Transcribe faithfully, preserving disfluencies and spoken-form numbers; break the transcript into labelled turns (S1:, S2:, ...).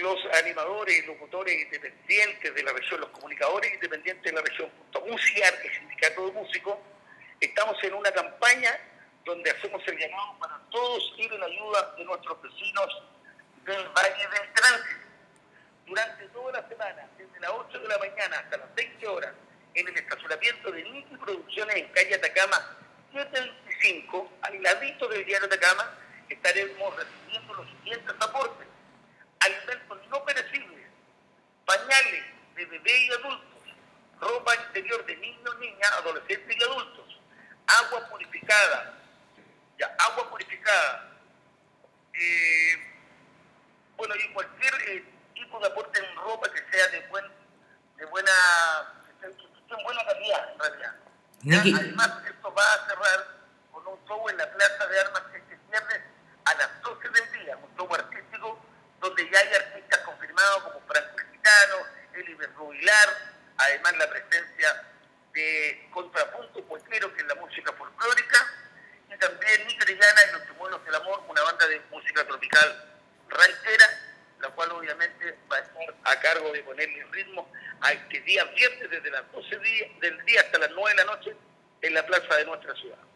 S1: los animadores y locutores independientes de la región, los comunicadores independientes de la región, junto a Musiar, el sindicato de músicos, estamos en una campaña donde hacemos el llamado para todos ir en ayuda de nuestros vecinos del Valle del Tránsito. Durante toda la semana, desde las ocho de la mañana hasta las veinte horas, en el estacionamiento de Niki Producciones en calle Atacama setecientos veinticinco, al ladito del diario Atacama, estaremos recibiendo los siguientes aportes: alimentos no perecibles, pañales de bebé y adultos, ropa interior de niños, niñas, adolescentes y adultos, agua purificada, ya, agua purificada, eh, bueno, y cualquier eh, tipo de aporte en ropa que sea de buen, de buena, que esté en buena calidad, en realidad. Ya, además, esto va a cerrar con un show en la Plaza de Armas este viernes a las doce del día, un show artístico donde ya hay artistas confirmados como Franco el Gitano, Eliber Rubilar, además la presencia de Contrapunto Poetero, que es la música folclórica, y también Nick Orellana y los Chimuelos del Amor, una banda de música tropical ranchera, la cual obviamente va a estar a cargo de ponerle el ritmo a este día viernes desde las doce del día hasta las nueve de la noche en la plaza de nuestra ciudad.